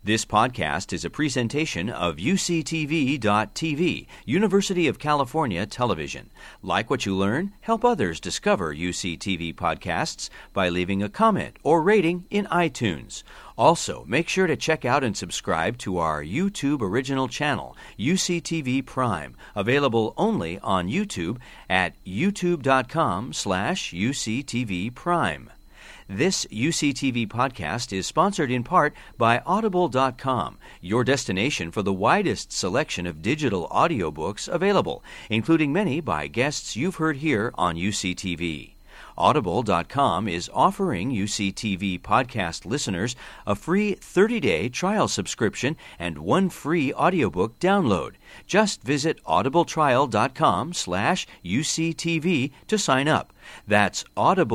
This podcast is a presentation of UCTV.tv, University of California Television. Like what you learn? Help others discover UCTV podcasts by leaving a comment or rating in iTunes. Also, make sure to check out and subscribe to our YouTube original channel, UCTV Prime, available only on YouTube at youtube.com/UCTV Prime. This UCTV podcast is sponsored in part by Audible.com, your destination for the widest selection of digital audiobooks available, including many by guests you've heard here on UCTV. Audible.com is offering UCTV podcast listeners a free 30-day trial subscription and one free audiobook download. Just visit audibletrial.com/UCTV to sign up. That's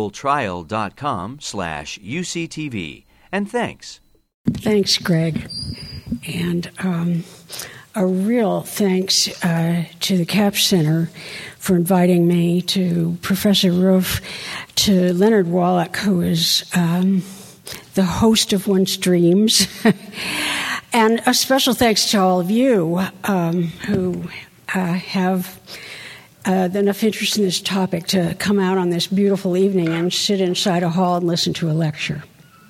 audibletrial.com/UCTV. And thanks. Thanks, Greg. And a real thanks to the Capps Center for inviting me, to Professor Roof, to Leonard Wallach, who is the host of One's Dreams, and a special thanks to all of you who have enough interest in this topic to come out on this beautiful evening and sit inside a hall and listen to a lecture.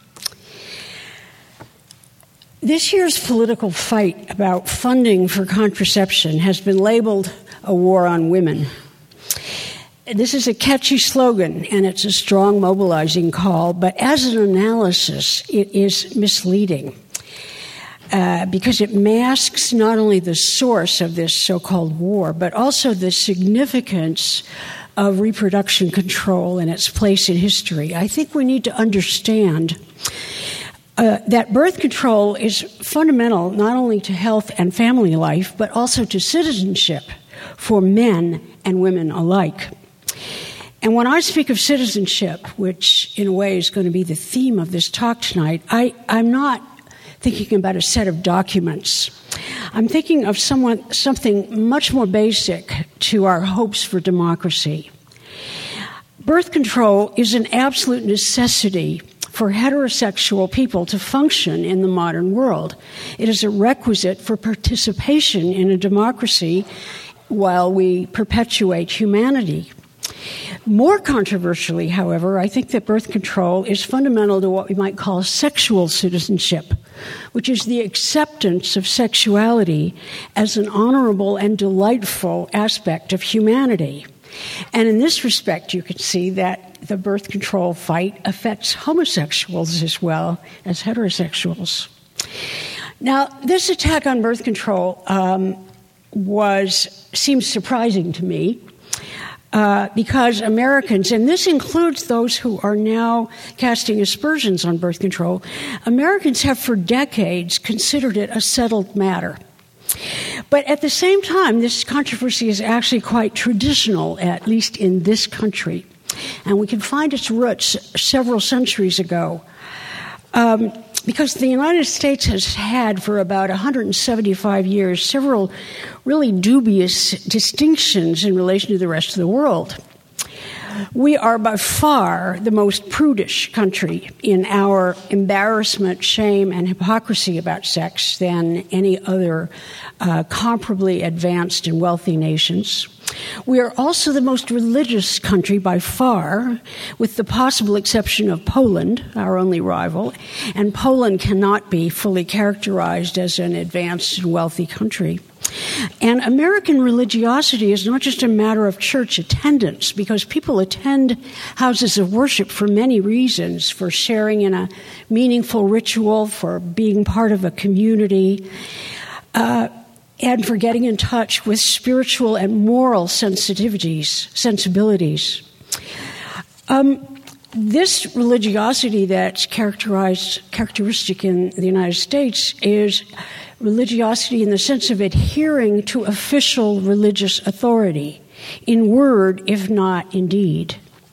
This year's political fight about funding for contraception has been labeled a war on women. This is a catchy slogan, and it's a strong mobilizing call, but as an analysis, it is misleading because it masks not only the source of this so-called war, but also the significance of reproduction control and its place in history. I think we need to understand that birth control is fundamental not only to health and family life, but also to citizenship for men and women alike. And when I speak of citizenship, which in a way is going to be the theme of this talk tonight, I'm not thinking about a set of documents. I'm thinking of something much more basic to our hopes for democracy. Birth control is an absolute necessity for heterosexual people to function in the modern world. It is a requisite for participation in a democracy while we perpetuate humanity. More controversially, however, I think that birth control is fundamental to what we might call sexual citizenship, which is the acceptance of sexuality as an honorable and delightful aspect of humanity. And in this respect, you can see that the birth control fight affects homosexuals as well as heterosexuals. Now, this attack on birth control seems surprising to me because Americans, and this includes those who are now casting aspersions on birth control, Americans have for decades considered it a settled matter. But at the same time, this controversy is actually quite traditional, at least in this country. And we can find its roots several centuries ago. Because the United States has had for about 175 years several really dubious distinctions in relation to the rest of the world. We are by far the most prudish country in our embarrassment, shame, and hypocrisy about sex than any other comparably advanced and wealthy nations. We are also the most religious country by far, with the possible exception of Poland, our only rival, and Poland cannot be fully characterized as an advanced and wealthy country. And American religiosity is not just a matter of church attendance, because people attend houses of worship for many reasons, for sharing in a meaningful ritual, for being part of a community, and for getting in touch with spiritual and moral sensibilities. This religiosity that's characteristic in the United States is religiosity in the sense of adhering to official religious authority, in word, if not in deed.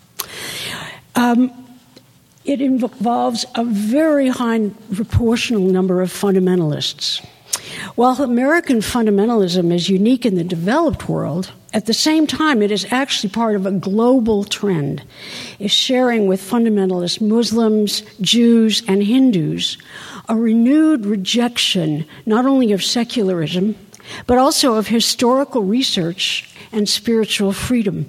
It involves a very high proportional number of fundamentalists. While American fundamentalism is unique in the developed world, At the same time, it is actually part of a global trend, is sharing with fundamentalist Muslims, Jews, and Hindus a renewed rejection not only of secularism, but also of historical research and spiritual freedom.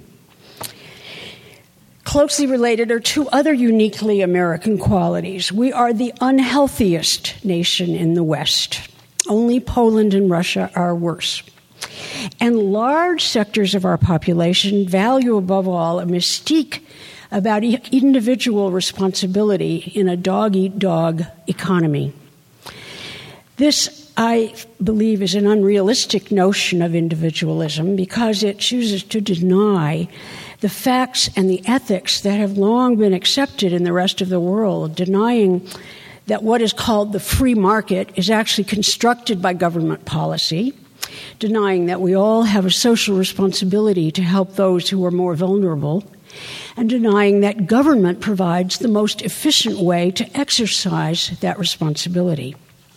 Closely related are two other uniquely American qualities. We are the unhealthiest nation in the West. Only Poland and Russia are worse. And large sectors of our population value above all a mystique about individual responsibility in a dog-eat-dog economy. This, I believe, is an unrealistic notion of individualism because it chooses to deny the facts and the ethics that have long been accepted in the rest of the world, denying that what is called the free market is actually constructed by government policy, denying that we all have a social responsibility to help those who are more vulnerable, and denying that government provides the most efficient way to exercise that responsibility.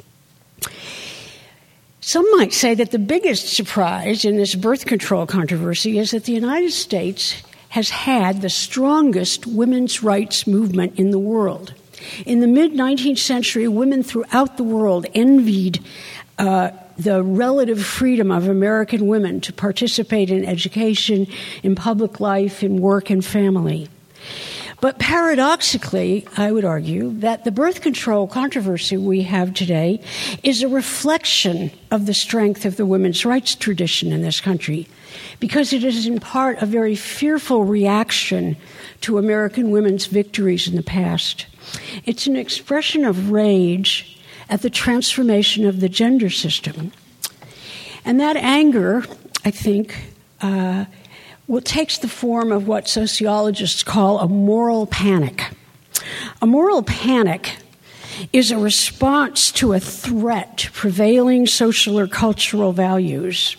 Some might say that the biggest surprise in this birth control controversy is that the United States has had the strongest women's rights movement in the world. In the mid-19th century, women throughout the world envied the relative freedom of American women to participate in education, in public life, in work and family. But paradoxically, I would argue that the birth control controversy we have today is a reflection of the strength of the women's rights tradition in this country, because it is in part a very fearful reaction to American women's victories in the past. It's an expression of rage at the transformation of the gender system. And that anger, I think, takes the form of what sociologists call a moral panic. A moral panic is a response to a threat to prevailing social or cultural values,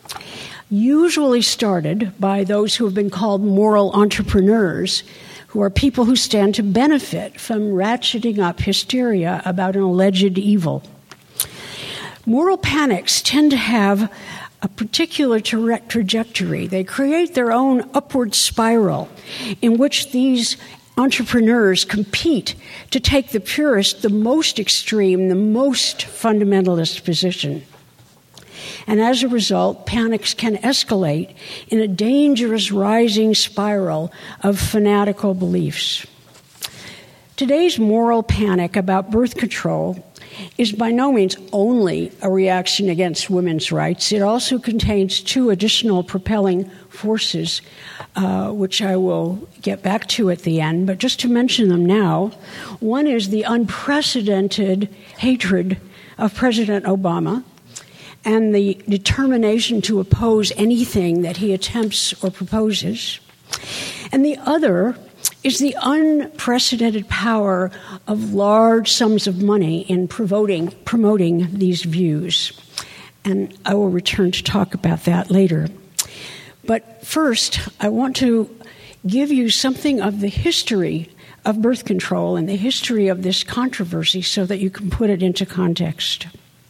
usually started by those who have been called moral entrepreneurs, who are people who stand to benefit from ratcheting up hysteria about an alleged evil. Moral panics tend to have a particular trajectory. They create their own upward spiral in which these entrepreneurs compete to take the purest, the most extreme, the most fundamentalist position. And as a result, panics can escalate in a dangerous rising spiral of fanatical beliefs. Today's moral panic about birth control is by no means only a reaction against women's rights. It also contains two additional propelling forces, which I will get back to at the end, but just to mention them now. One is the unprecedented hatred of President Obama and the determination to oppose anything that he attempts or proposes. And the other is the unprecedented power of large sums of money in promoting these views. And I will return to talk about that later. But first, I want to give you something of the history of birth control and the history of this controversy so that you can put it into context.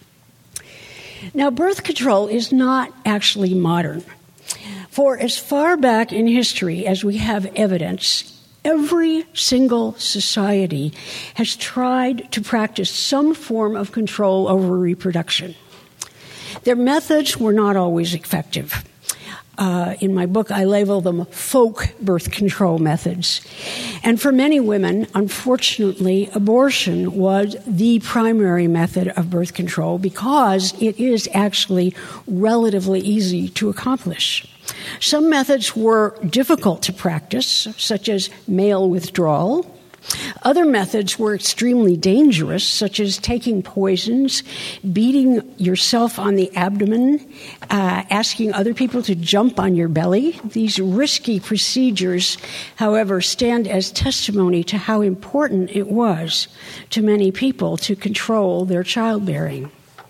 Now, birth control is not actually modern. For as far back in history as we have evidence, every single society has tried to practice some form of control over reproduction. Their methods were not always effective. In my book, I label them folk birth control methods. And for many women, unfortunately, abortion was the primary method of birth control because it is actually relatively easy to accomplish. Some methods were difficult to practice, such as male withdrawal. Other methods were extremely dangerous, such as taking poisons, beating yourself on the abdomen, asking other people to jump on your belly. These risky procedures, however, stand as testimony to how important it was to many people to control their childbearing.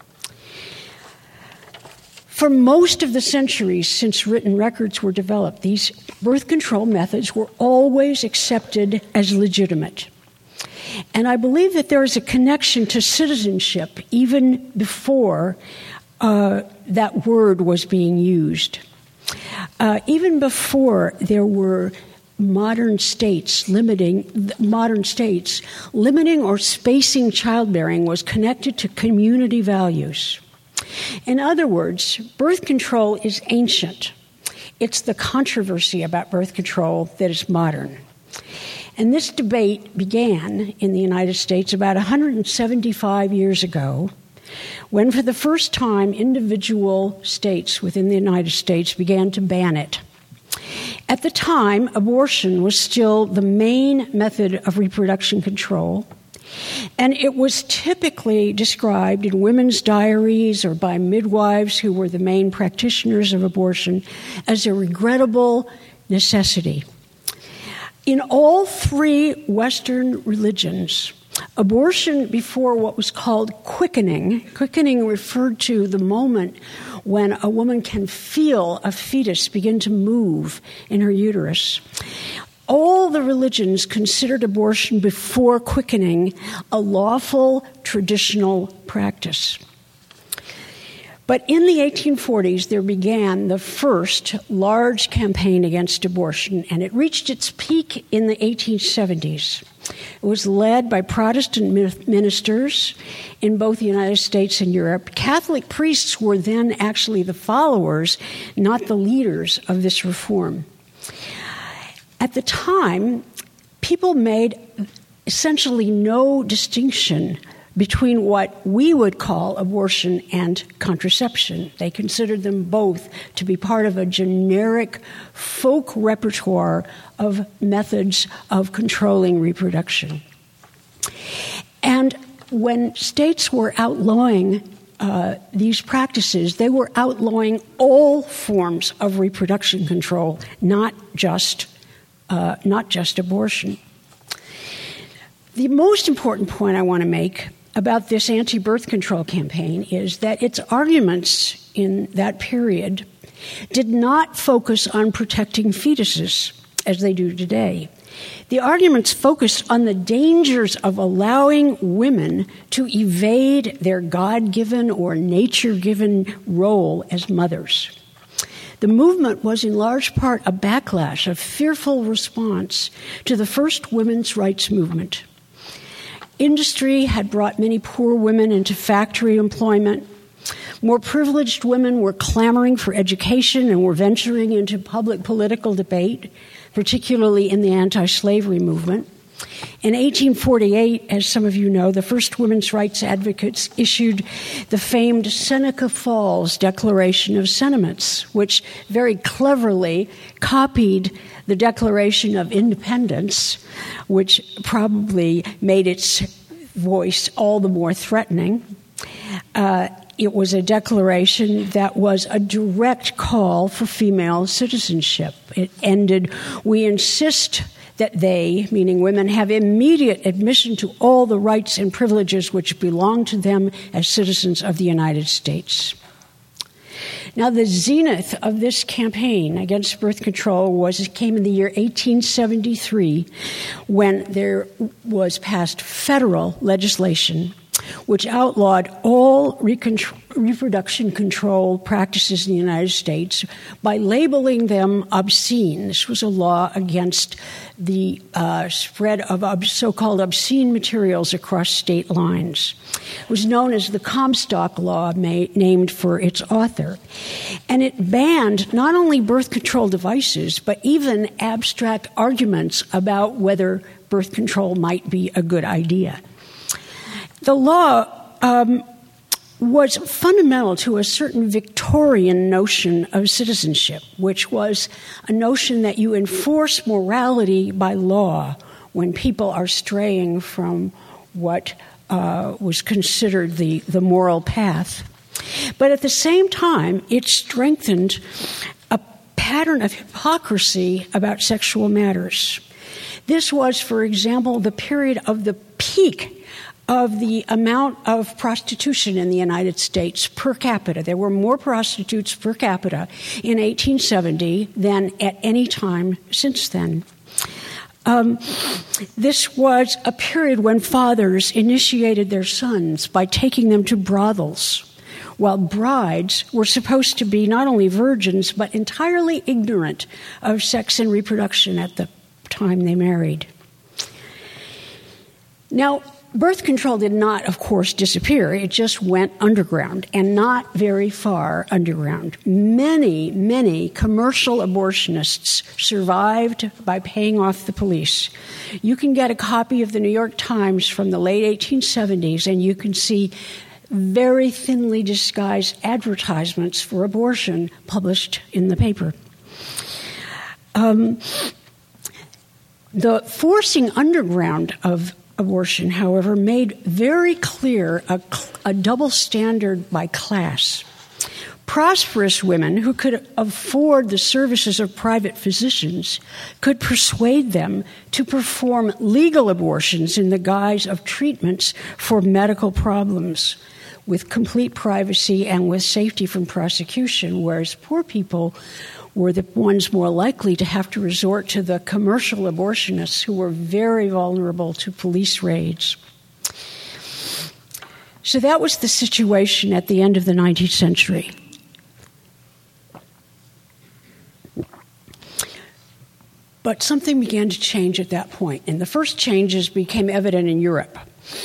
For most of the centuries since written records were developed, these birth control methods were always accepted as legitimate. And I believe that there is a connection to citizenship even before that word was being used. Even before there were modern states limiting or spacing childbearing was connected to community values. In other words, birth control is ancient. It's the controversy about birth control that is modern. And this debate began in the United States about 175 years ago, when for the first time individual states within the United States began to ban it. At the time, abortion was still the main method of reproduction control, and it was typically described in women's diaries or by midwives who were the main practitioners of abortion as a regrettable necessity. In all three Western religions, abortion before what was called quickening referred to the moment when a woman can feel a fetus begin to move in her uterus. All the religions considered abortion before quickening a lawful traditional practice. But in the 1840s, there began the first large campaign against abortion, and it reached its peak in the 1870s. It was led by Protestant ministers in both the United States and Europe. Catholic priests were then actually the followers, not the leaders of this reform. At the time, people made essentially no distinction between what we would call abortion and contraception. They considered them both to be part of a generic folk repertoire of methods of controlling reproduction. And when states were outlawing these practices, they were outlawing all forms of reproduction control, not just abortion. The most important point I want to make about this anti-birth control campaign is that its arguments in that period did not focus on protecting fetuses as they do today. The arguments focused on the dangers of allowing women to evade their God-given or nature-given role as mothers. The movement was in large part a backlash, a fearful response to the first women's rights movement. Industry had brought many poor women into factory employment. More privileged women were clamoring for education and were venturing into public political debate, particularly in the anti-slavery movement. In 1848, as some of you know, the first women's rights advocates issued the famed Seneca Falls Declaration of Sentiments, which very cleverly copied the Declaration of Independence, which probably made its voice all the more threatening. It was a declaration that was a direct call for female citizenship. It ended, "We insist that they," meaning women, "have immediate admission to all the rights and privileges which belong to them as citizens of the United States." Now, the zenith of this campaign against birth control came in the year 1873, when there was passed federal legislation which outlawed all reproduction control practices in the United States by labeling them obscene. This was a law against the spread of so-called obscene materials across state lines. It was known as the Comstock Law, named for its author. And it banned not only birth control devices, but even abstract arguments about whether birth control might be a good idea. The law was fundamental to a certain Victorian notion of citizenship, which was a notion that you enforce morality by law when people are straying from what was considered the moral path. But at the same time, it strengthened a pattern of hypocrisy about sexual matters. This was, for example, the period of the peak of the amount of prostitution in the United States per capita. There were more prostitutes per capita in 1870 than at any time since then. This was a period when fathers initiated their sons by taking them to brothels, while brides were supposed to be not only virgins, but entirely ignorant of sex and reproduction at the time they married. Now, birth control did not, of course, disappear. It just went underground, and not very far underground. Many, many commercial abortionists survived by paying off the police. You can get a copy of the New York Times from the late 1870s, and you can see very thinly disguised advertisements for abortion published in the paper. The forcing underground of abortion, however, made very clear a double standard by class. Prosperous women who could afford the services of private physicians could persuade them to perform legal abortions in the guise of treatments for medical problems with complete privacy and with safety from prosecution, whereas poor people were the ones more likely to have to resort to the commercial abortionists who were very vulnerable to police raids. So that was the situation at the end of the 19th century. But something began to change at that point, and the first changes became evident in Europe,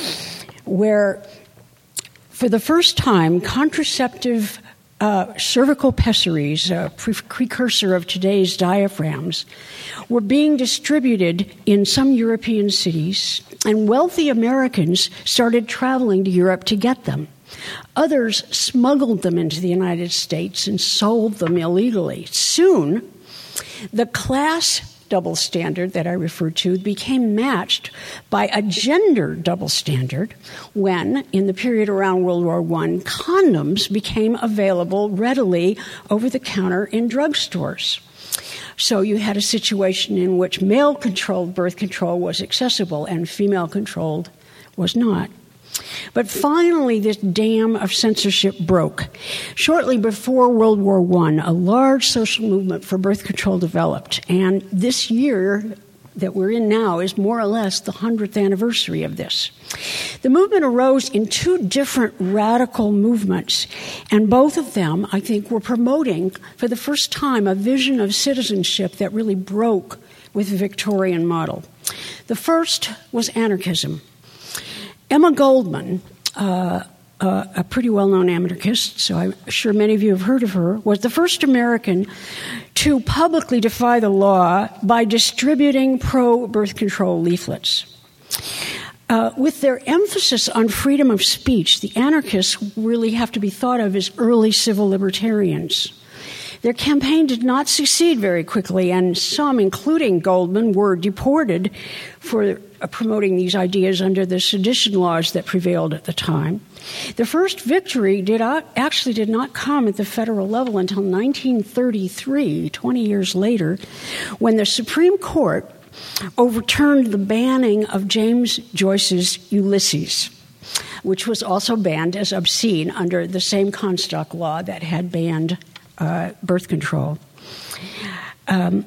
where for the first time, contraceptive cervical pessaries, a precursor of today's diaphragms, were being distributed in some European cities, and wealthy Americans started traveling to Europe to get them. Others smuggled them into the United States and sold them illegally. Soon, the class double standard that I referred to became matched by a gender double standard when, in the period around World War I, condoms became available readily over the counter in drugstores. So you had a situation in which male-controlled birth control was accessible and female-controlled was not. But finally, this dam of censorship broke. Shortly before World War I, a large social movement for birth control developed. And this year that we're in now is more or less the 100th anniversary of this. The movement arose in two different radical movements, and both of them, I think, were promoting, for the first time, a vision of citizenship that really broke with the Victorian model. The first was anarchism. Emma Goldman, a pretty well-known anarchist, so I'm sure many of you have heard of her, was the first American to publicly defy the law by distributing pro-birth control leaflets. With their emphasis on freedom of speech, the anarchists really have to be thought of as early civil libertarians. Their campaign did not succeed very quickly, and some, including Goldman, were deported for promoting these ideas under the sedition laws that prevailed at the time. The first victory did not come at the federal level until 1933, 20 years later, when the Supreme Court overturned the banning of James Joyce's Ulysses, which was also banned as obscene under the same Comstock law that had banned birth control. The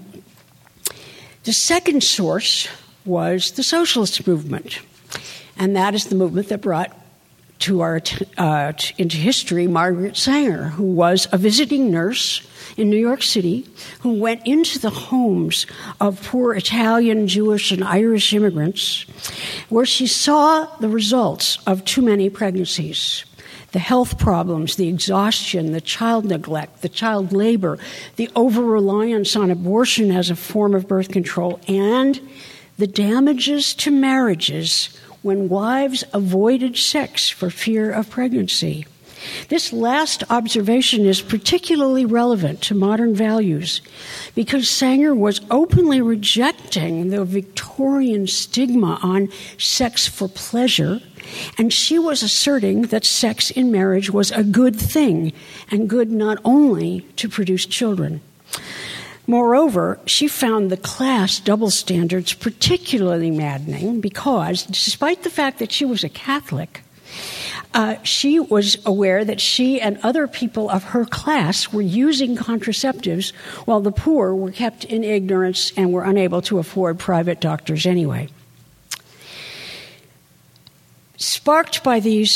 second source was the socialist movement, and that is the movement that brought into history Margaret Sanger, who was a visiting nurse in New York City, who went into the homes of poor Italian, Jewish, and Irish immigrants, where she saw the results of too many pregnancies. The health problems, the exhaustion, the child neglect, the child labor, the over-reliance on abortion as a form of birth control, and the damages to marriages when wives avoided sex for fear of pregnancy. This last observation is particularly relevant to modern values because Sanger was openly rejecting the Victorian stigma on sex for pleasure, and she was asserting that sex in marriage was a good thing and good not only to produce children. Moreover, she found the class double standards particularly maddening because, despite the fact that she was a Catholic, she was aware that she and other people of her class were using contraceptives while the poor were kept in ignorance and were unable to afford private doctors anyway. Sparked by these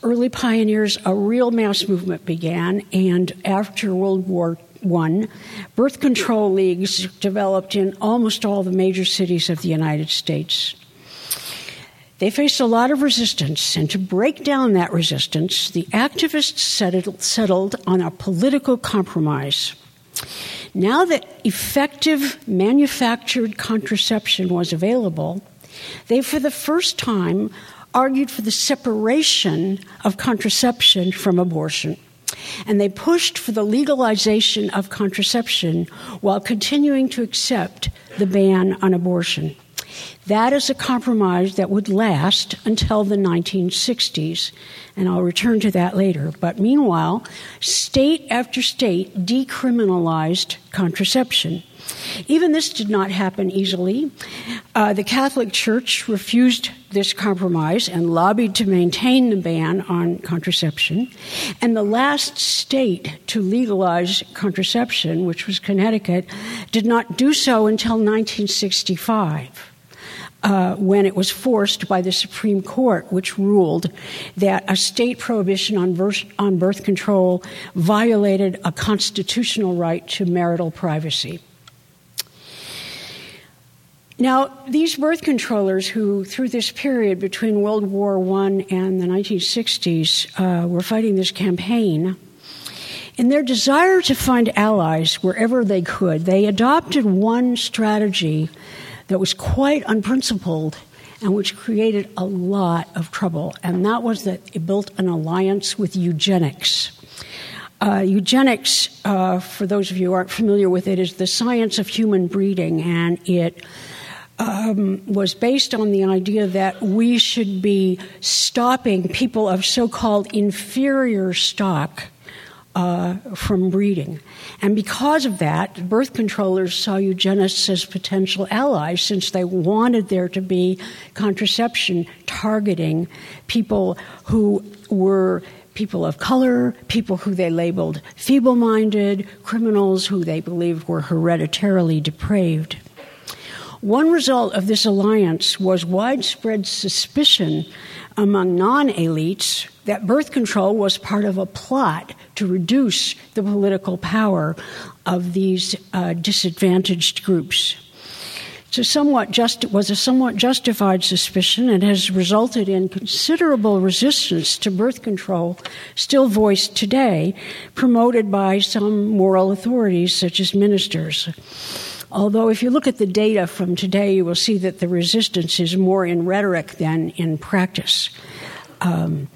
early pioneers, a real mass movement began, and after World War I, birth control leagues developed in almost all the major cities of the United States. They faced a lot of resistance, and to break down that resistance, the activists settled on a political compromise. Now that effective manufactured contraception was available, they, for the first time, argued for the separation of contraception from abortion. And they pushed for the legalization of contraception while continuing to accept the ban on abortion. That is a compromise that would last until the 1960s, and I'll return to that later. But meanwhile, state after state decriminalized contraception. Even this did not happen easily. The Catholic Church refused this compromise and lobbied to maintain the ban on contraception. And the last state to legalize contraception, which was Connecticut, did not do so until 1965. When it was forced by the Supreme Court, which ruled that a state prohibition on birth control violated a constitutional right to marital privacy. Now, these birth controllers who, through this period between World War I and the 1960s, were fighting this campaign, in their desire to find allies wherever they could, they adopted one strategy that was quite unprincipled and which created a lot of trouble, and that was that it built an alliance with eugenics. Eugenics, for those of you who aren't familiar with it, is the science of human breeding, and it was based on the idea that we should be stopping people of so-called inferior stock from breeding. And because of that, birth controllers saw eugenists as potential allies, since they wanted there to be contraception targeting people who were people of color, people who they labeled feeble-minded, criminals who they believed were hereditarily depraved. One result of this alliance was widespread suspicion among non-elites that birth control was part of a plot to reduce the political power of these disadvantaged groups. It was a somewhat justified suspicion and has resulted in considerable resistance to birth control, still voiced today, promoted by some moral authorities such as ministers. Although if you look at the data from today, you will see that the resistance is more in rhetoric than in practice. By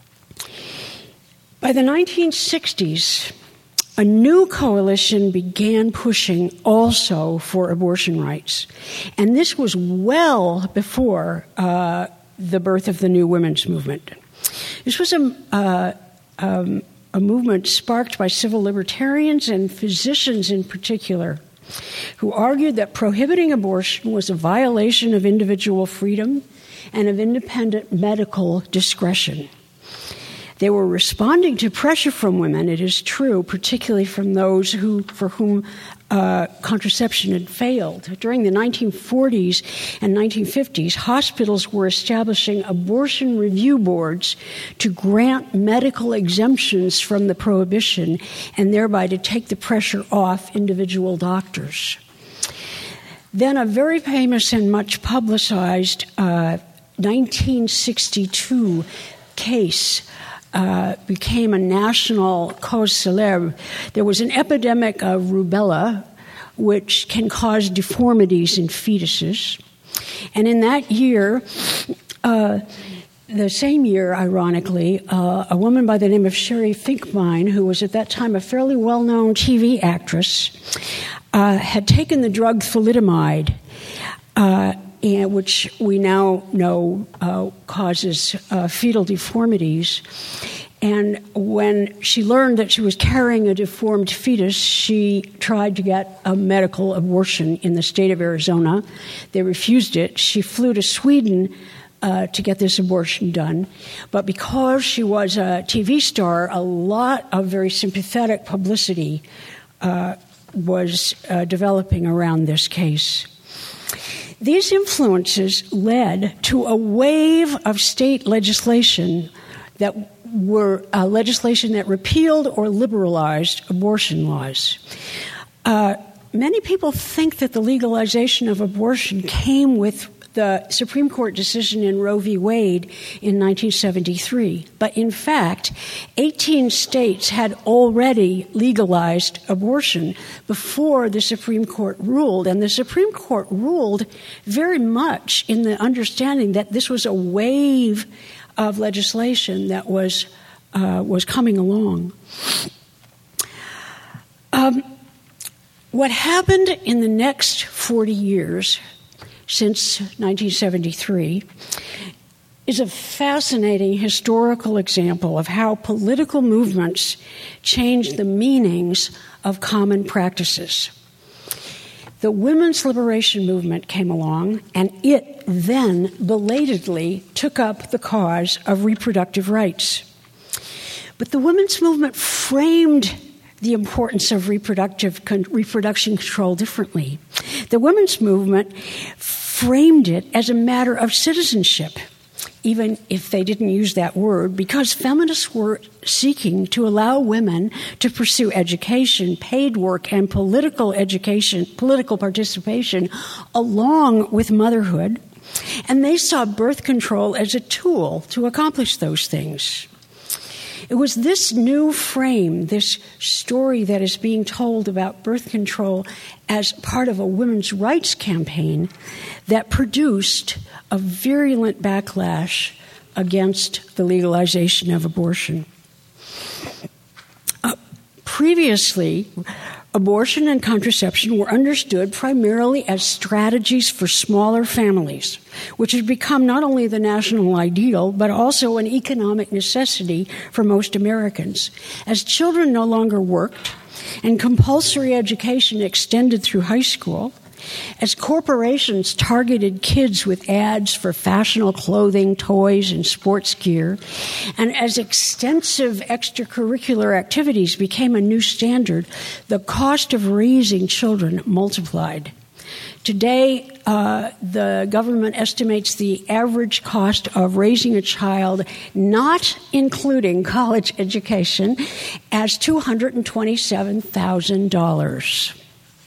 the 1960s, a new coalition began pushing also for abortion rights. And this was well before the birth of the new women's movement. This was a movement sparked by civil libertarians and physicians in particular, who argued that prohibiting abortion was a violation of individual freedom and of independent medical discretion. They were responding to pressure from women, it is true, particularly from those for whom contraception had failed. During the 1940s and 1950s, hospitals were establishing abortion review boards to grant medical exemptions from the prohibition and thereby to take the pressure off individual doctors. Then a very famous and much publicized 1962 case became a national cause célèbre. There was an epidemic of rubella, which can cause deformities in fetuses. And in that year, the same year, ironically, a woman by the name of Sherry Finkbein, who was at that time a fairly well-known TV actress, had taken the drug thalidomide, which we now know causes fetal deformities. And when she learned that she was carrying a deformed fetus, she tried to get a medical abortion in the state of Arizona. They refused it. She flew to Sweden to get this abortion done. But because she was a TV star, a lot of very sympathetic publicity was developing around this case. These influences led to a wave of state legislation that were legislation that repealed or liberalized abortion laws. Many people think that the legalization of abortion came with the Supreme Court decision in Roe v. Wade in 1973. But in fact, 18 states had already legalized abortion before the Supreme Court ruled. And the Supreme Court ruled very much in the understanding that this was a wave of legislation that was coming along. What happened in the next 40 years since 1973 is a fascinating historical example of how political movements changed the meanings of common practices. The women's liberation movement came along, and it then belatedly took up the cause of reproductive rights. But the women's movement framed the importance of reproduction control differently. The women's movement framed it as a matter of citizenship, even if they didn't use that word, because feminists were seeking to allow women to pursue education, paid work, and political participation along with motherhood. And they saw birth control as a tool to accomplish those things. It was this new frame, this story that is being told about birth control as part of a women's rights campaign that produced a virulent backlash against the legalization of abortion. Previously, abortion and contraception were understood primarily as strategies for smaller families, which had become not only the national ideal, but also an economic necessity for most Americans. As children no longer worked and compulsory education extended through high school, as corporations targeted kids with ads for fashionable clothing, toys, and sports gear, and as extensive extracurricular activities became a new standard, the cost of raising children multiplied. Today, the government estimates the average cost of raising a child, not including college education, as $227,000.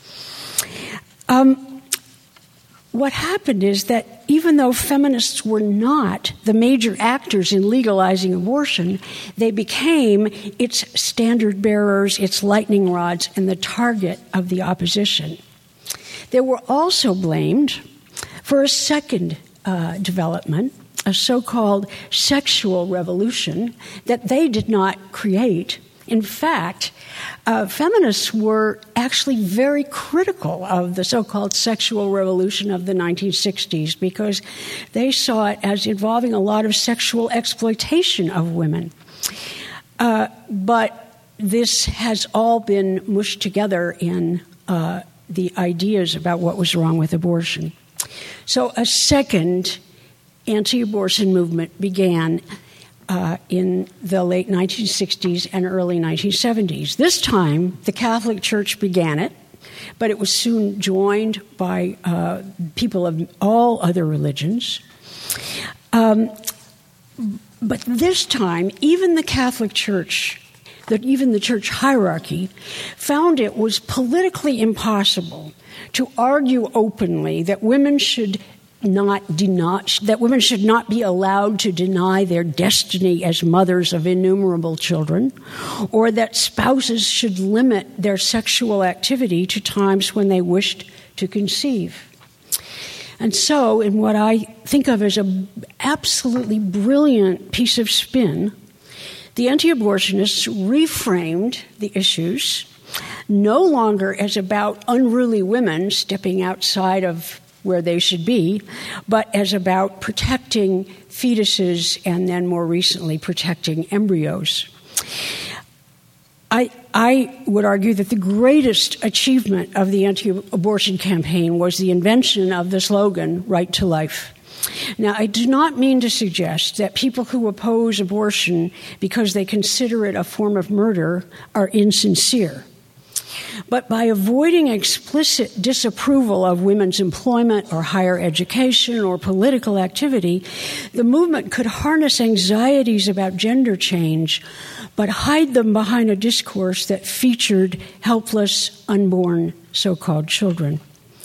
What happened is that even though feminists were not the major actors in legalizing abortion, they became its standard bearers, its lightning rods, and the target of the opposition. They were also blamed for a second development, a so-called sexual revolution that they did not create. In fact, feminists were actually very critical of the so-called sexual revolution of the 1960s because they saw it as involving a lot of sexual exploitation of women. But this has all been mushed together in the ideas about what was wrong with abortion. So a second anti-abortion movement began in the late 1960s and early 1970s. This time, the Catholic Church began it, but it was soon joined by people of all other religions. But this time, even the Catholic Church, even the church hierarchy, found it was politically impossible to argue openly that women should not be allowed to deny their destiny as mothers of innumerable children, or that spouses should limit their sexual activity to times when they wished to conceive. And so, in what I think of as an absolutely brilliant piece of spin, the anti-abortionists reframed the issues no longer as about unruly women stepping outside of where they should be, but as about protecting fetuses and then more recently protecting embryos. I would argue that the greatest achievement of the anti-abortion campaign was the invention of the slogan, "Right to Life." Now, I do not mean to suggest that people who oppose abortion because they consider it a form of murder are insincere. But by avoiding explicit disapproval of women's employment or higher education or political activity, the movement could harness anxieties about gender change, but hide them behind a discourse that featured helpless, unborn, so-called children.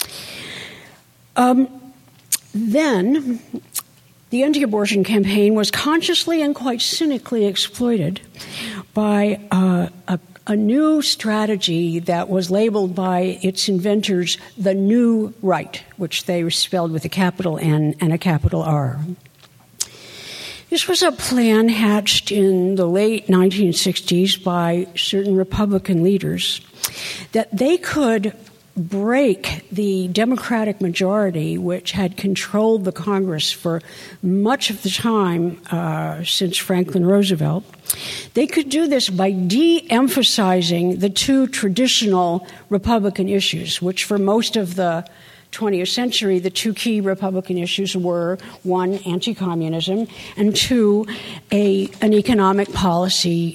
Then, the anti-abortion campaign was consciously and quite cynically exploited by a new strategy that was labeled by its inventors the New Right, which they spelled with a capital N and a capital R. This was a plan hatched in the late 1960s by certain Republican leaders that they could break the Democratic majority, which had controlled the Congress for much of the time since Franklin Roosevelt. They could do this by de-emphasizing the two traditional Republican issues, which for most of the 20th century, the two key Republican issues were, one, anti-communism, and two, an economic policy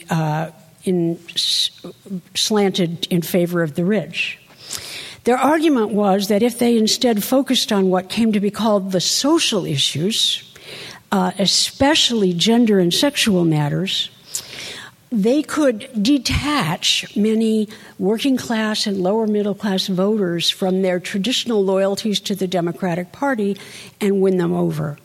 slanted in favor of the rich. Their argument was that if they instead focused on what came to be called the social issues, especially gender and sexual matters, they could detach many working class and lower middle class voters from their traditional loyalties to the Democratic Party and win them over.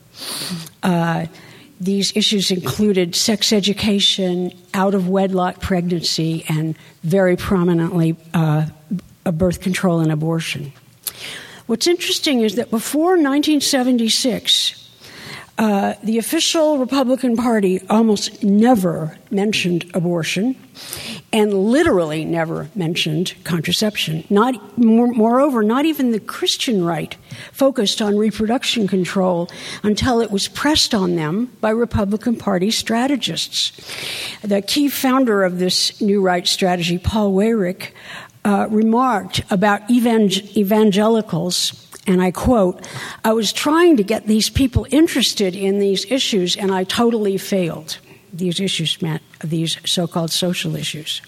These issues included sex education, out-of-wedlock pregnancy, and very prominently birth control and abortion. What's interesting is that before 1976, the official Republican Party almost never mentioned abortion and literally never mentioned contraception. Moreover, not even the Christian right focused on reproduction control until it was pressed on them by Republican Party strategists. The key founder of this new right strategy, Paul Weyrich, remarked about evangelicals, and I quote, "I was trying to get these people interested in these issues, and I totally failed." These issues meant these so-called social issues.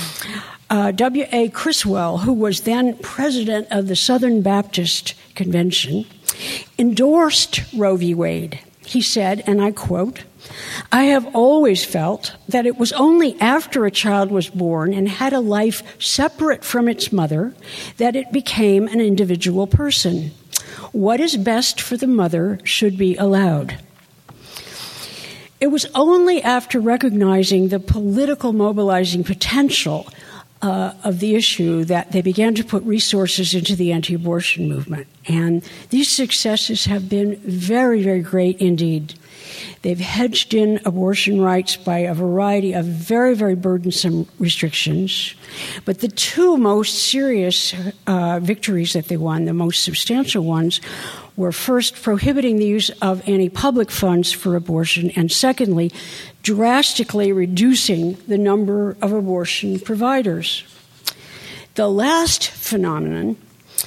W.A. Criswell, who was then president of the Southern Baptist Convention, endorsed Roe v. Wade. He said, and I quote, "I have always felt that it was only after a child was born and had a life separate from its mother that it became an individual person. What is best for the mother should be allowed." It was only after recognizing the political mobilizing potential of the issue that they began to put resources into the anti-abortion movement. And these successes have been very, very great indeed. They've hedged in abortion rights by a variety of very, very burdensome restrictions. But the two most serious victories that they won, the most substantial ones, were first prohibiting the use of any public funds for abortion, and secondly, drastically reducing the number of abortion providers. The last phenomenon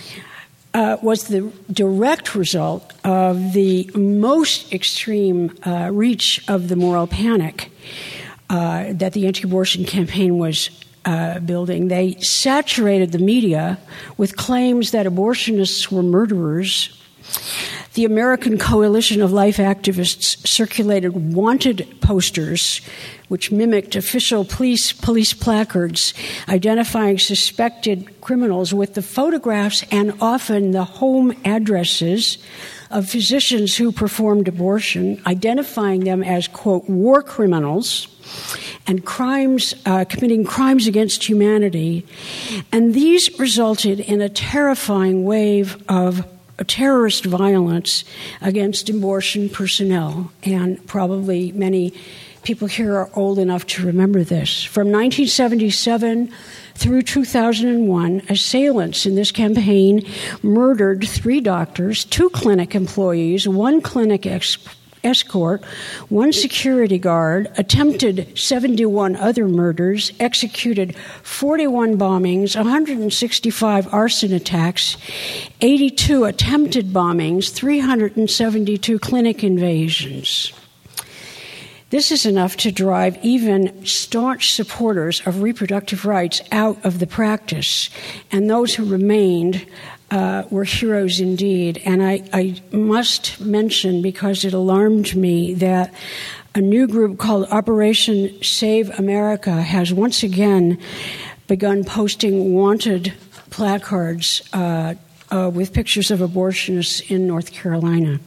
was the direct result of the most extreme reach of the moral panic that the anti-abortion campaign was building. They saturated the media with claims that abortionists were murderers. The American Coalition of Life Activists circulated wanted posters which mimicked official police placards identifying suspected criminals with the photographs and often the home addresses of physicians who performed abortion, identifying them as, quote, war criminals and committing crimes against humanity. And these resulted in a terrifying wave of terrorist violence against abortion personnel. And probably many people here are old enough to remember this. From 1977 through 2001, assailants in this campaign murdered 3 doctors, 2 clinic employees, 1 clinic escort, 1 security guard, attempted 71 other murders, executed 41 bombings, 165 arson attacks, 82 attempted bombings, 372 clinic invasions. This is enough to drive even staunch supporters of reproductive rights out of the practice, and those who remained were heroes indeed. And I must mention, because it alarmed me, that a new group called Operation Save America has once again begun posting wanted placards with pictures of abortionists in North Carolina.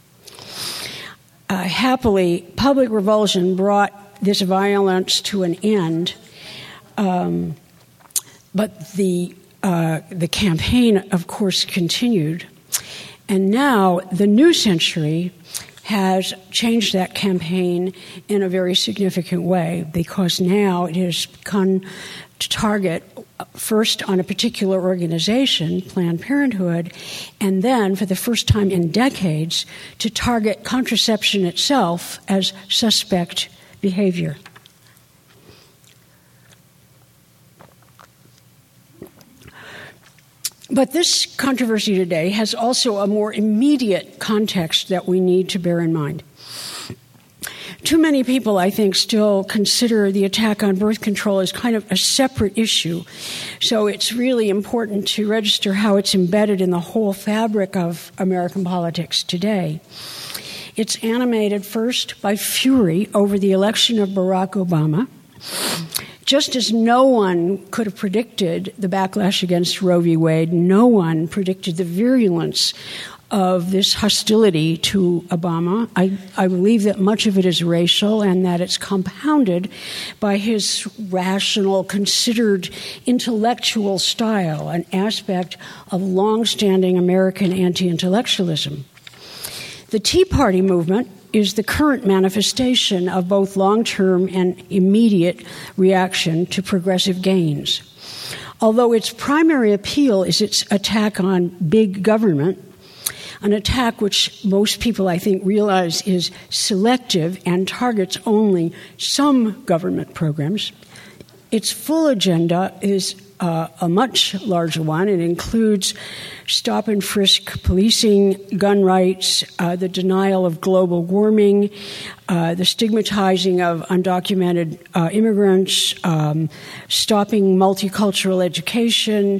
Happily, public revulsion brought this violence to an end, but the campaign, of course, continued. And now the New Century has changed that campaign in a very significant way, because now it has come to target first on a particular organization, Planned Parenthood, and then, for the first time in decades, to target contraception itself as suspect behavior. But this controversy today has also a more immediate context that we need to bear in mind. Too many people, I think, still consider the attack on birth control as kind of a separate issue. So it's really important to register how it's embedded in the whole fabric of American politics today. It's animated first by fury over the election of Barack Obama. Just as no one could have predicted the backlash against Roe v. Wade, no one predicted the virulence of this hostility to Obama. I believe that much of it is racial and that it's compounded by his rational, considered intellectual style, an aspect of long-standing American anti-intellectualism. The Tea Party movement is the current manifestation of both long-term and immediate reaction to progressive gains. Although its primary appeal is its attack on big government, an attack which most people, I think, realize is selective and targets only some government programs, its full agenda is a much larger one. It includes stop and frisk policing, gun rights, the denial of global warming, the stigmatizing of undocumented immigrants, stopping multicultural education,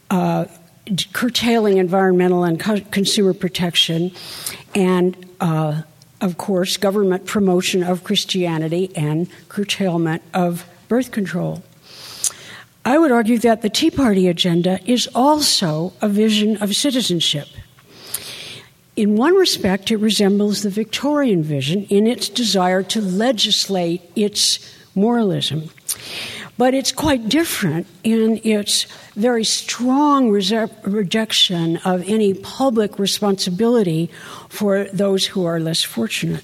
curtailing environmental and consumer protection, and, of course, government promotion of Christianity and curtailment of birth control. I would argue that the Tea Party agenda is also a vision of citizenship. In one respect, it resembles the Victorian vision in its desire to legislate its moralism. But it's quite different in its very strong rejection of any public responsibility for those who are less fortunate.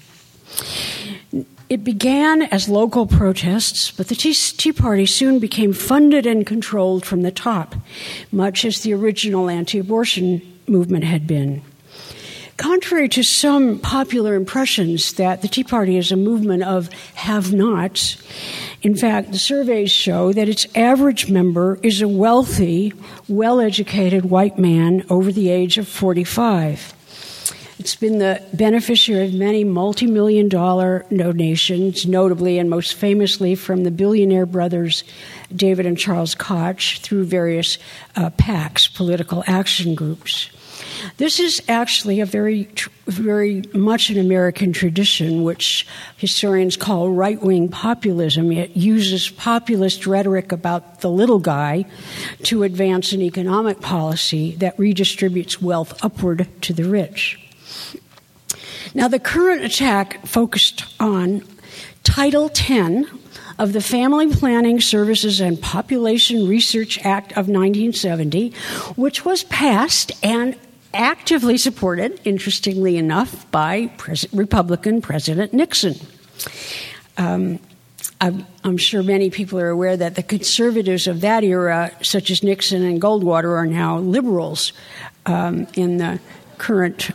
It began as local protests, but the Tea Party soon became funded and controlled from the top, much as the original anti-abortion movement had been. Contrary to some popular impressions that the Tea Party is a movement of have-nots, in fact, the surveys show that its average member is a wealthy, well-educated white man over the age of 45. It's been the beneficiary of many multi-million-dollar donations, notably and most famously from the billionaire brothers David and Charles Koch through various PACs, political action groups. This is actually a very much an American tradition, which historians call right-wing populism. It uses populist rhetoric about the little guy to advance an economic policy that redistributes wealth upward to the rich. Now, the current attack focused on Title 10 of the Family Planning Services and Population Research Act of 1970, which was passed and actively supported, interestingly enough, by Republican President Nixon. I'm sure many people are aware that the conservatives of that era, such as Nixon and Goldwater, are now liberals in the current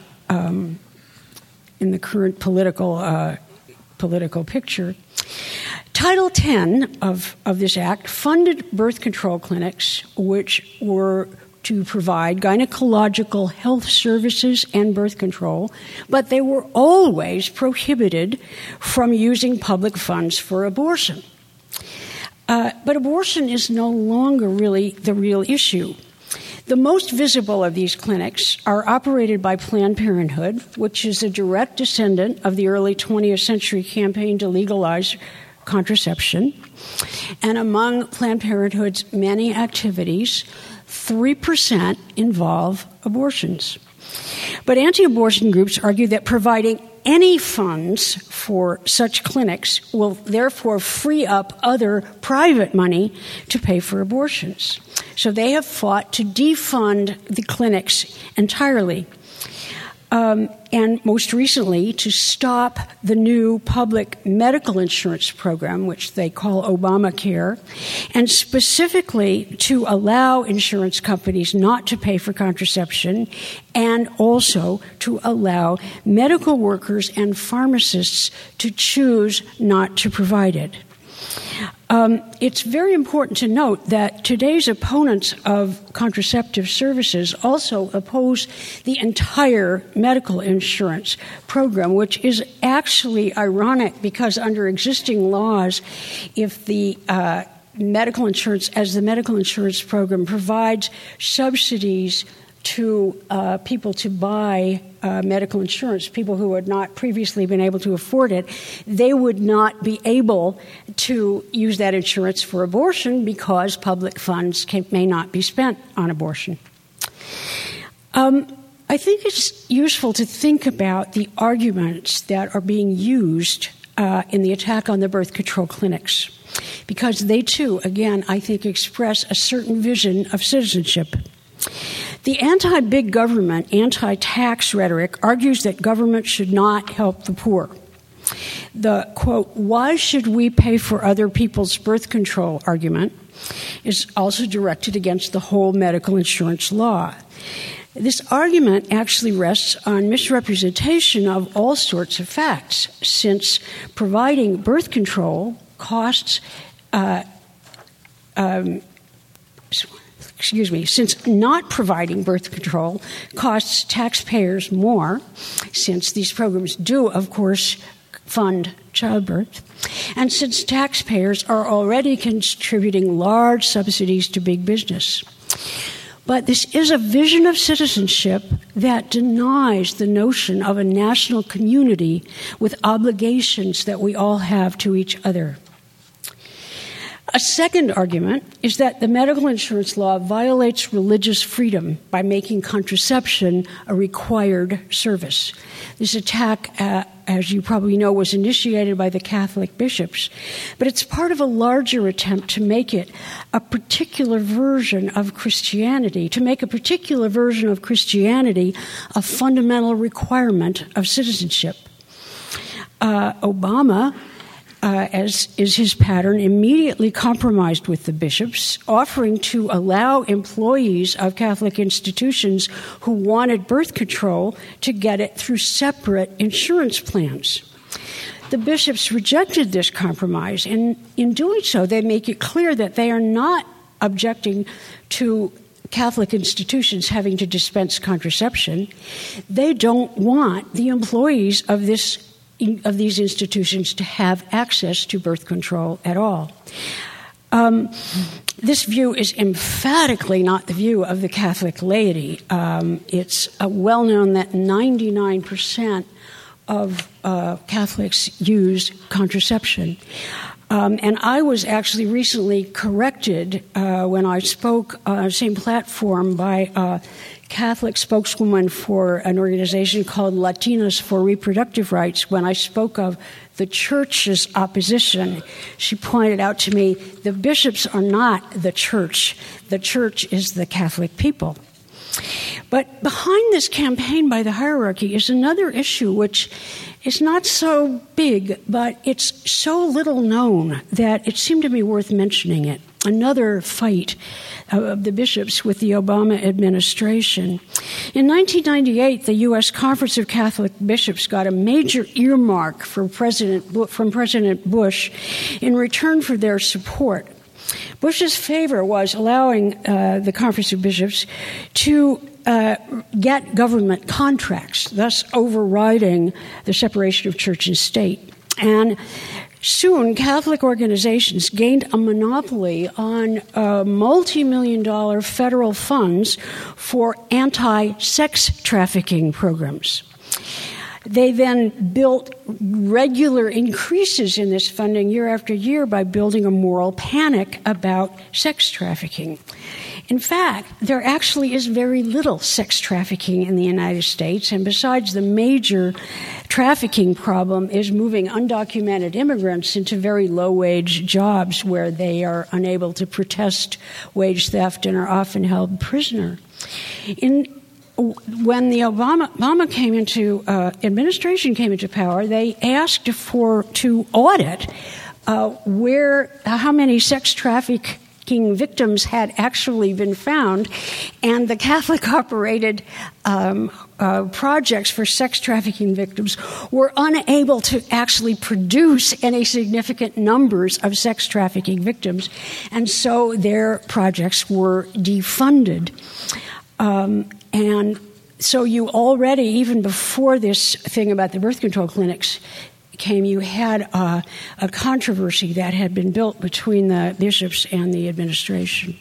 political picture. Title 10 of this act funded birth control clinics, which were to provide gynecological health services and birth control, but they were always prohibited from using public funds for abortion. But abortion is no longer really the real issue. The most visible of these clinics are operated by Planned Parenthood, which is a direct descendant of the early 20th century campaign to legalize contraception. And among Planned Parenthood's many activities, 3% involve abortions. But anti-abortion groups argue that providing any funds for such clinics will therefore free up other private money to pay for abortions. So they have fought to defund the clinics entirely. And most recently, to stop the new public medical insurance program, which they call Obamacare, and specifically to allow insurance companies not to pay for contraception, and also to allow medical workers and pharmacists to choose not to provide it. It's very important to note that today's opponents of contraceptive services also oppose the entire medical insurance program, which is actually ironic because under existing laws, if the medical insurance program provides subsidies to people to buy medical insurance, people who had not previously been able to afford it, they would not be able to use that insurance for abortion because public funds may not be spent on abortion. I think it's useful to think about the arguments that are being used in the attack on the birth control clinics, because they too, again, I think express a certain vision of citizenship. The anti-big government, anti-tax rhetoric argues that government should not help the poor. The, quote, why should we pay for other people's birth control argument is also directed against the whole medical insurance law. This argument actually rests on misrepresentation of all sorts of facts, since providing birth control costs since not providing birth control costs taxpayers more, since these programs do, of course, fund childbirth, and since taxpayers are already contributing large subsidies to big business. But this is a vision of citizenship that denies the notion of a national community with obligations that we all have to each other. A second argument is that the medical insurance law violates religious freedom by making contraception a required service. This attack, as you probably know, was initiated by the Catholic bishops, but it's part of a larger attempt to make it a particular version of Christianity, a fundamental requirement of citizenship. Obama, as is his pattern, immediately compromised with the bishops, offering to allow employees of Catholic institutions who wanted birth control to get it through separate insurance plans. The bishops rejected this compromise, and in doing so, they make it clear that they are not objecting to Catholic institutions having to dispense contraception. They don't want the employees of these institutions to have access to birth control at all. This view is emphatically not the view of the Catholic laity. It's well known that 99% of Catholics use contraception. And I was actually recently corrected when I spoke on the same platform by a Catholic spokeswoman for an organization called Latinas for Reproductive Rights. When I spoke of the church's opposition, she pointed out to me, the bishops are not the church is the Catholic people. But behind this campaign by the hierarchy is another issue which is not so big, but it's so little known that it seemed to be worth mentioning it. Another fight of the bishops with the Obama administration. In 1998, the U.S. Conference of Catholic Bishops got a major earmark from President Bush in return for their support. Bush's favor was allowing the Conference of Bishops to get government contracts, thus overriding the separation of church and state. And soon, Catholic organizations gained a monopoly on multi-million-dollar federal funds for anti-sex trafficking programs. They then built regular increases in this funding year after year by building a moral panic about sex trafficking. In fact, there actually is very little sex trafficking in the United States, and besides, the major trafficking problem is moving undocumented immigrants into very low-wage jobs where they are unable to protest wage theft and are often held prisoner. When the Obama came into administration came into power, they asked to audit how many sex trafficking victims had actually been found, and the Catholic-operated projects for sex trafficking victims were unable to actually produce any significant numbers of sex trafficking victims, and so their projects were defunded. And so you already, even before this thing about the birth control clinics came, you had a controversy that had been built between the bishops and the administration.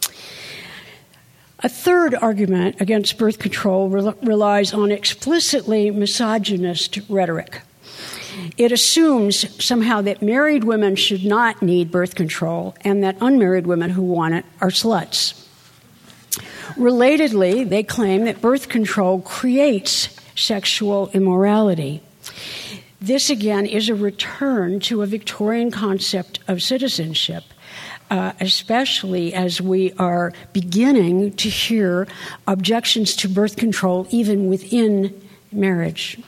A third argument against birth control relies on explicitly misogynist rhetoric. It assumes somehow that married women should not need birth control and that unmarried women who want it are sluts. Relatedly, they claim that birth control creates sexual immorality. This, again, is a return to a Victorian concept of citizenship, especially as we are beginning to hear objections to birth control even within marriage.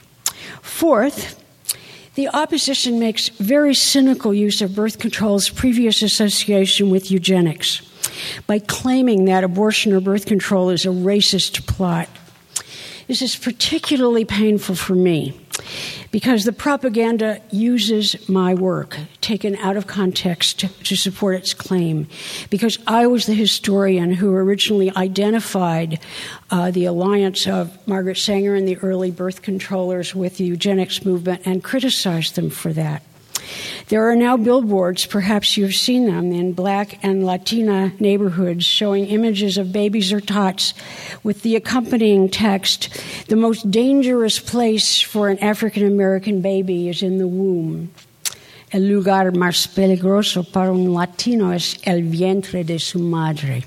Fourth, the opposition makes very cynical use of birth control's previous association with eugenics by claiming that abortion or birth control is a racist plot. This is particularly painful for me because the propaganda uses my work, taken out of context, to support its claim. Because I was the historian who originally identified the alliance of Margaret Sanger and the early birth controllers with the eugenics movement and criticized them for that. There are now billboards, perhaps you've seen them, in Black and Latina neighborhoods showing images of babies or tots with the accompanying text, "The most dangerous place for an African-American baby is in the womb. El lugar más peligroso para un latino es el vientre de su madre."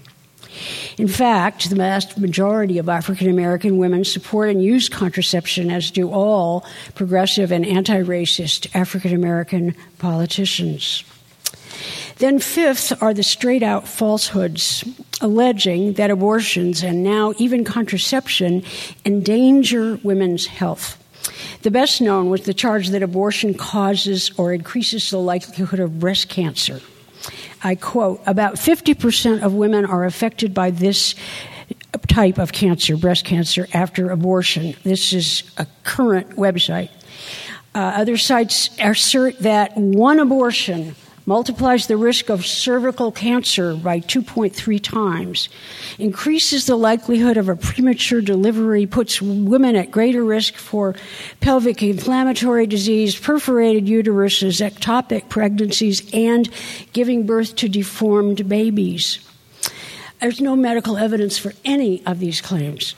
In fact, the vast majority of African-American women support and use contraception, as do all progressive and anti-racist African-American politicians. Then fifth are the straight-out falsehoods alleging that abortions and now even contraception endanger women's health. The best known was the charge that abortion causes or increases the likelihood of breast cancer. I quote, "About 50% of women are affected by this type of cancer, breast cancer, after abortion." This is a current website. Other sites assert that one abortion multiplies the risk of cervical cancer by 2.3 times, increases the likelihood of a premature delivery, puts women at greater risk for pelvic inflammatory disease, perforated uteruses, ectopic pregnancies, and giving birth to deformed babies. There's no medical evidence for any of these claims.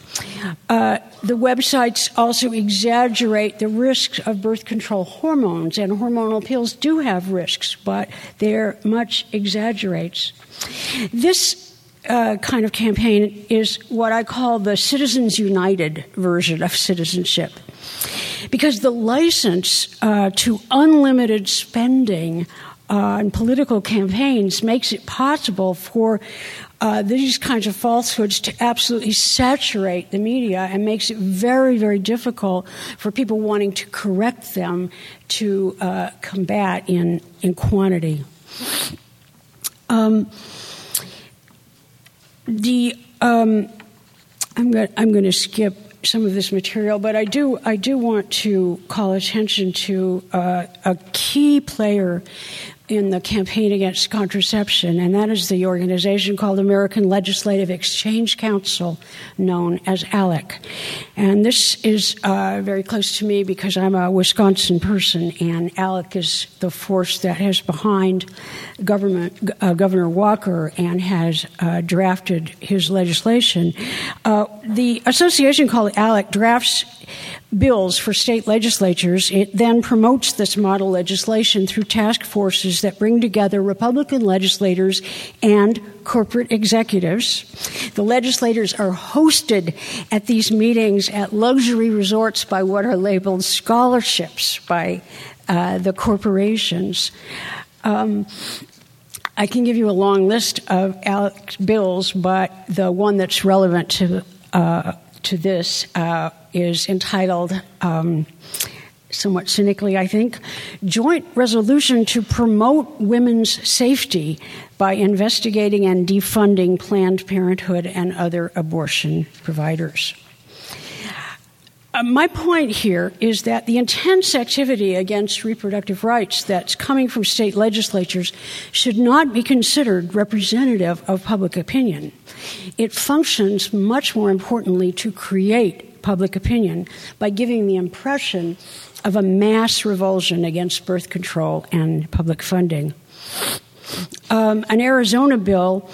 The websites also exaggerate the risks of birth control hormones, and hormonal pills do have risks, but they're much exaggerates. This kind of campaign is what I call the Citizens United version of citizenship, because the license to unlimited spending on political campaigns makes it possible for these kinds of falsehoods to absolutely saturate the media and makes it very, very difficult for people wanting to correct them to combat in quantity. I'm going to skip some of this material, but I do want to call attention to a key player in the campaign against contraception, and that is the organization called American Legislative Exchange Council, known as ALEC. And this is very close to me because I'm a Wisconsin person, and ALEC is the force that is behind Governor Walker and has drafted his legislation. The association called ALEC drafts bills for state legislatures. It then promotes this model legislation through task forces that bring together Republican legislators and corporate executives. The legislators are hosted at these meetings at luxury resorts by what are labeled scholarships by the corporations. I can give you a long list of ALEC bills, but the one that's relevant to this is entitled, somewhat cynically, I think, Joint Resolution to Promote Women's Safety by Investigating and Defunding Planned Parenthood and Other Abortion Providers. My point here is that the intense activity against reproductive rights that's coming from state legislatures should not be considered representative of public opinion. It functions much more importantly to create public opinion by giving the impression of a mass revulsion against birth control and public funding. An Arizona bill,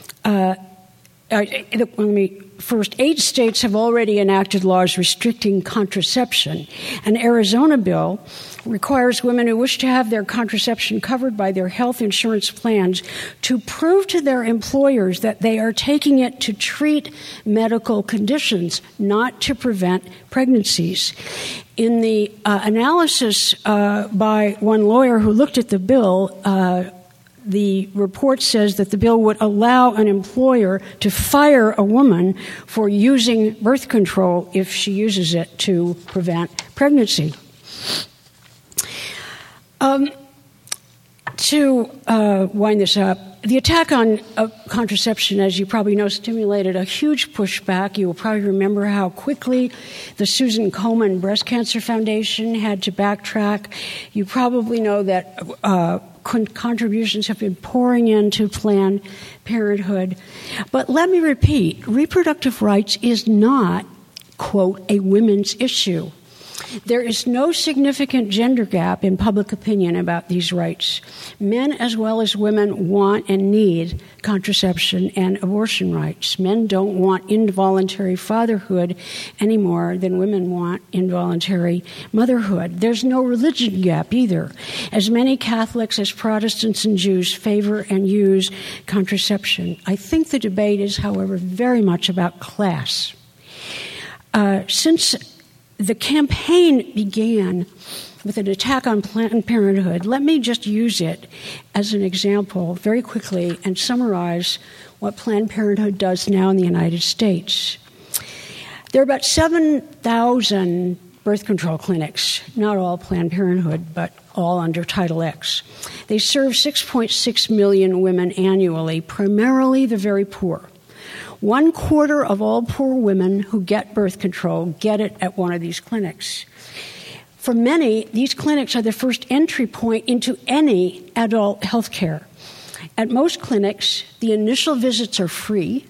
First, 8 states have already enacted laws restricting contraception. An Arizona bill requires women who wish to have their contraception covered by their health insurance plans to prove to their employers that they are taking it to treat medical conditions, not to prevent pregnancies. In the analysis by one lawyer who looked at the bill, the report says that the bill would allow an employer to fire a woman for using birth control if she uses it to prevent pregnancy. To wind this up, the attack on contraception, as you probably know, stimulated a huge pushback. You will probably remember how quickly the Susan Komen Breast Cancer Foundation had to backtrack. You probably know that contributions have been pouring into Planned Parenthood. But let me repeat, reproductive rights is not, quote, a women's issue. There is no significant gender gap in public opinion about these rights. Men as well as women want and need contraception and abortion rights. Men don't want involuntary fatherhood any more than women want involuntary motherhood. There's no religion gap either. As many Catholics as Protestants and Jews favor and use contraception. I think the debate is, however, very much about class. Since the campaign began with an attack on Planned Parenthood, let me just use it as an example very quickly and summarize what Planned Parenthood does now in the United States. There are about 7,000 birth control clinics, not all Planned Parenthood, but all under Title X. They serve 6.6 million women annually, primarily the very poor. 1/4 of all poor women who get birth control get it at one of these clinics. For many, these clinics are the first entry point into any adult health care. At most clinics, the initial visits are free.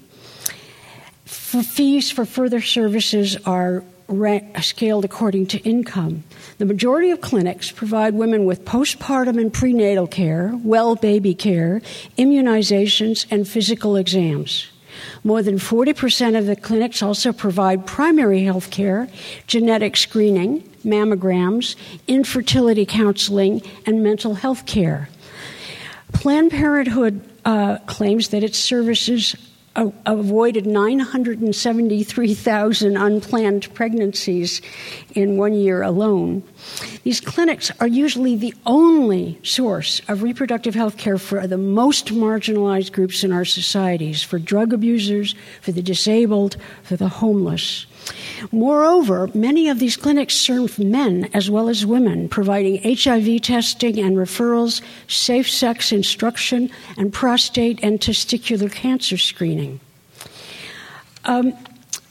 Fees for further services are scaled according to income. The majority of clinics provide women with postpartum and prenatal care, well baby care, immunizations, and physical exams. More than 40% of the clinics also provide primary health care, genetic screening, mammograms, infertility counseling, and mental health care. Planned Parenthood claims that its services avoided 973,000 unplanned pregnancies in 1 year alone. These clinics are usually the only source of reproductive health care for the most marginalized groups in our societies, for drug abusers, for the disabled, for the homeless. Moreover, many of these clinics serve men as well as women, providing HIV testing and referrals, safe sex instruction, and prostate and testicular cancer screening.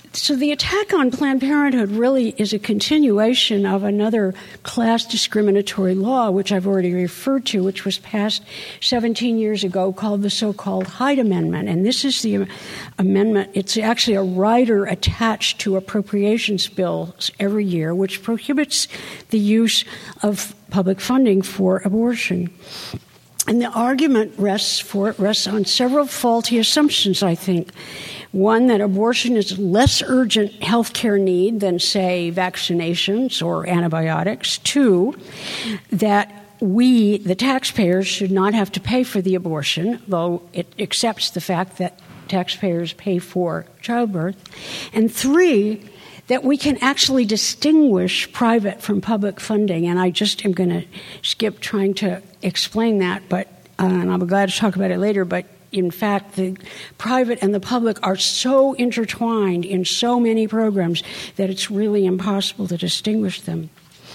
So the attack on Planned Parenthood really is a continuation of another class discriminatory law, which I've already referred to, which was passed 17 years ago, called the so-called Hyde Amendment. And this is the amendment. It's actually a rider attached to appropriations bills every year, which prohibits the use of public funding for abortion. And the argument rests on several faulty assumptions, I think. One, that abortion is a less urgent health care need than, say, vaccinations or antibiotics. Two, that we, the taxpayers, should not have to pay for the abortion, though it accepts the fact that taxpayers pay for childbirth. And three, that we can actually distinguish private from public funding. And I just am going to skip trying to explain that, but and I'll be glad to talk about it later, but in fact, the private and the public are so intertwined in so many programs that it's really impossible to distinguish them.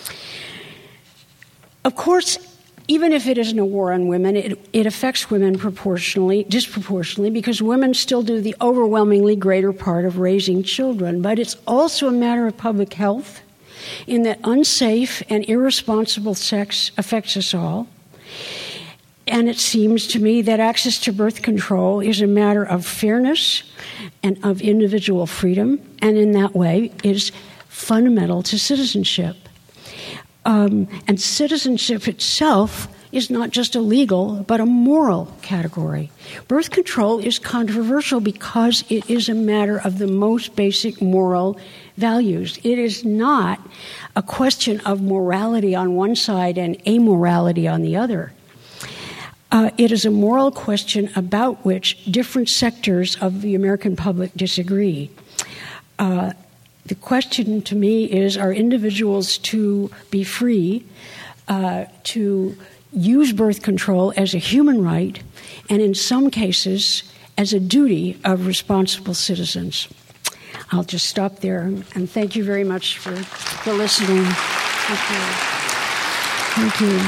Of course, even if it isn't a war on women, it affects women disproportionately, because women still do the overwhelmingly greater part of raising children. But it's also a matter of public health, in that unsafe and irresponsible sex affects us all. And it seems to me that access to birth control is a matter of fairness and of individual freedom, and in that way is fundamental to citizenship. And citizenship itself is not just a legal, but a moral category. Birth control is controversial because it is a matter of the most basic moral values. It is not a question of morality on one side and amorality on the other. It is a moral question about which different sectors of the American public disagree. The question to me is, are individuals to be free to use birth control as a human right, and in some cases as a duty of responsible citizens? I'll just stop there, and thank you very much for listening. Thank you. Thank you.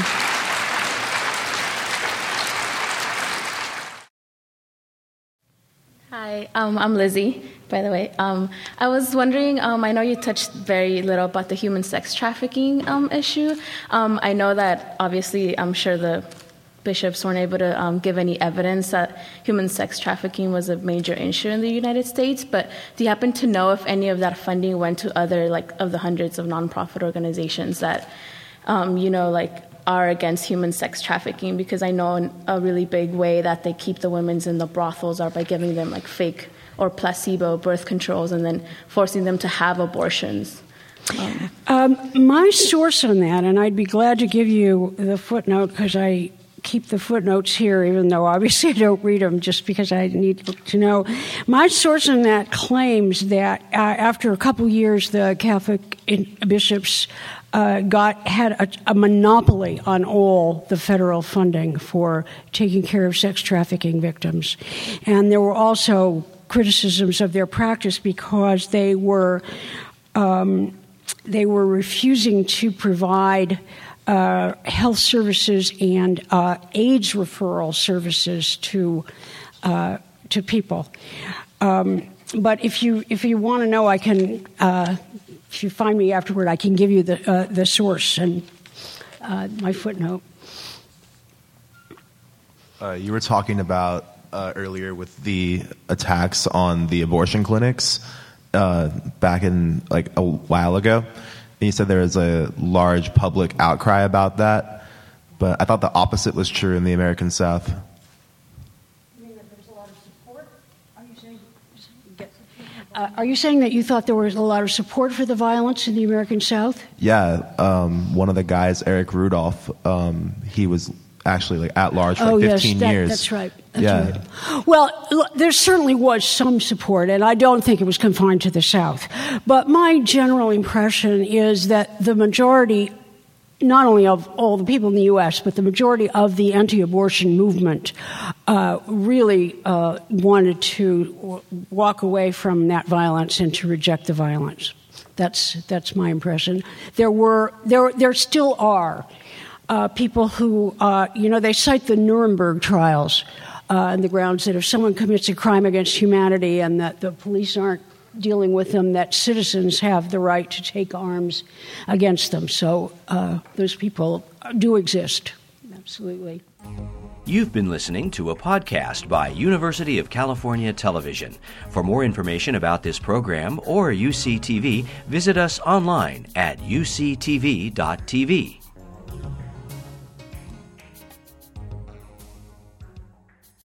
Hi, I'm Lizzie, by the way. I was wondering, I know you touched very little about the human sex trafficking issue. I know that, obviously, I'm sure the bishops weren't able to give any evidence that human sex trafficking was a major issue in the United States, but do you happen to know if any of that funding went to other, of the hundreds of nonprofit organizations that, are against human sex trafficking? Because I know a really big way that they keep the women in the brothels are by giving them fake or placebo birth controls and then forcing them to have abortions. My source on that, and I'd be glad to give you the footnote because I keep the footnotes here, even though obviously I don't read them just because I need to know. My source on that claims that after a couple years, the Catholic bishops had a monopoly on all the federal funding for taking care of sex trafficking victims. And there were also criticisms of their practice because they were refusing to provide health services and AIDS referral services to people. But if you want to know, I can. If you find me afterward, I can give you the source and my footnote. You were talking about earlier with the attacks on the abortion clinics back in a while ago. And you said there was a large public outcry about that, but I thought the opposite was true in the American South. Are you saying that you thought there was a lot of support for the violence in the American South? Yeah. One of the guys, Eric Rudolph, he was actually at large for 15 years. That's right. That's right. Well, there certainly was some support, and I don't think it was confined to the South. But my general impression is that the majority, not only of all the people in the U.S., but the majority of the anti-abortion movement really wanted to walk away from that violence and to reject the violence. That's my impression. There still are people who, they cite the Nuremberg trials on the grounds that if someone commits a crime against humanity and that the police aren't dealing with them, that citizens have the right to take arms against them. So those people do exist. Absolutely. You've been listening to a podcast by University of California Television. For more information about this program or UCTV, visit us online at uctv.tv.